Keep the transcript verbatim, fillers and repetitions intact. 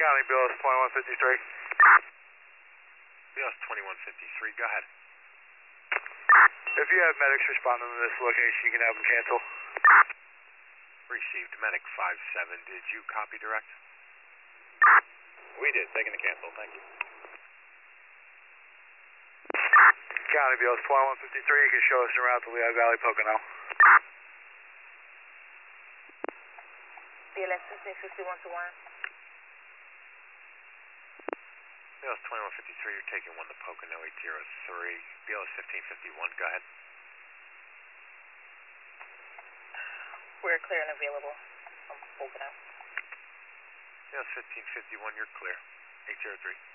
County, B L S twenty-one fifty-three. B L S twenty-one fifty-three, go ahead. If you have medics responding to this location, you can have them cancel. Received, medic five seven, did you copy direct? We did, taking the cancel, thank you. County, B L S twenty-one fifty-three, you can show us around the Lehigh Valley, Pocono. B L S fifteen fifty-one to one. B L S twenty-one fifty-three, you're taking one to Pocono eight zero three. B L S fifteen fifty-one, go ahead. We're clear and available from Pocono. B L S fifteen fifty-one, you're clear. eight zero three.